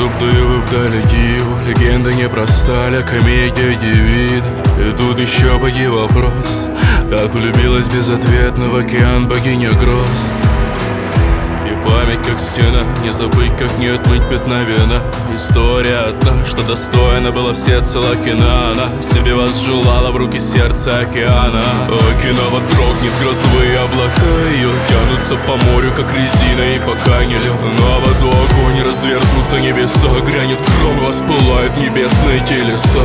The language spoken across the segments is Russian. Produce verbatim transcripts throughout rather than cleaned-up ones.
зубдою вдали диву. Легенда не простая, комедия дивина. И тут еще поди вопрос: как влюбилась безответно в океан богиня гроз. И память как стена, не забыть, как не отмыть пятна вина. История одна, что достойна была всецело кино. Она себе возжелала в руки сердца океана. Окинава дрогнет, грозовые облака ее тянутся по морю, как резина, и пока не лед на воду огонь, разверзнутся небеса, грянет гром, воспылают небесные телеса.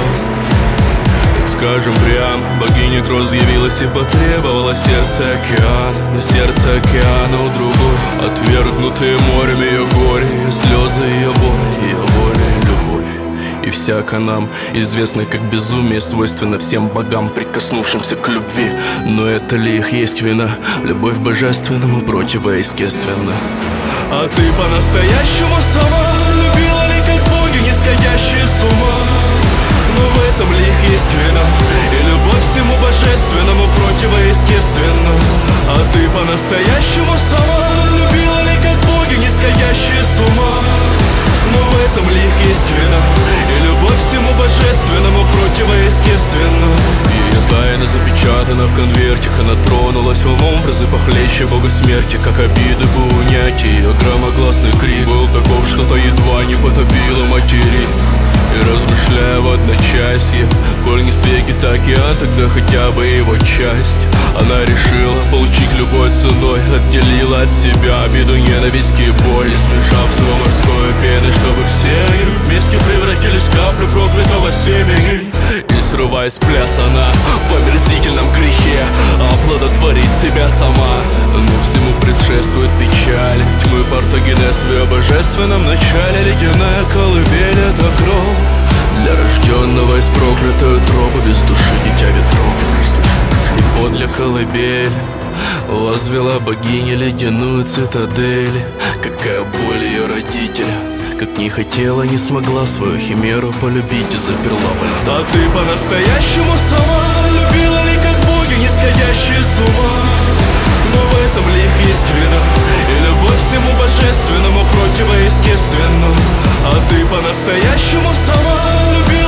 Скажем прямо, богиня гроз явилась и потребовала сердце океана. Но сердце океана у другой, отвергнутые морем ее горе, ее слезы, ее боль, ее воля и любовь. И всяко нам известно, как безумие свойственно всем богам, прикоснувшимся к любви. Но это ли их есть вина? Любовь божественному противоестественна. А ты по-настоящему сама любила ли, как боги, не сходящие с ума? Но в этом ли их есть вина? И любовь всему божественному противоестественна. А ты по-настоящему сама любила ли, как боги, не сходящие с ума? Но в этом ли их есть вина? И любовь всему божественному противоестественна. Ее тайна запечатана в конвертик. Она тронулась умом, прозы похлеще бога смерти. Как обиды бы унять, ее громогласный крик был таков, что-то едва не потопило материк. И размышляя в одночасье, коль не свеки, так океан, тогда хотя бы его часть. Она решила получить любой ценой, отделила от себя обиду, ненависть и боль, и смешав с его морской пеной, чтобы все они вместе превратились в каплю проклятого семени. И срываясь в пляс, она в омерзительном грехе оплодотворить себя сама. Но всему предшествует печаль, тьмы партогенез в ее божественном начале. Ледяная колыбель — это кровь для рожденного из проклятой утробы, без души дитя ветров. И подле колыбели возвела богиня ледяную цитадель. Какая боль ее родителя, как не хотела, не смогла свою химеру полюбить и заперла во льдах. А ты по-настоящему сама любила ли, как боги, не сходящие с ума? Но в этом ли их есть вина? И любовь всему божественному противоестественна. А ты по-настоящему сама любила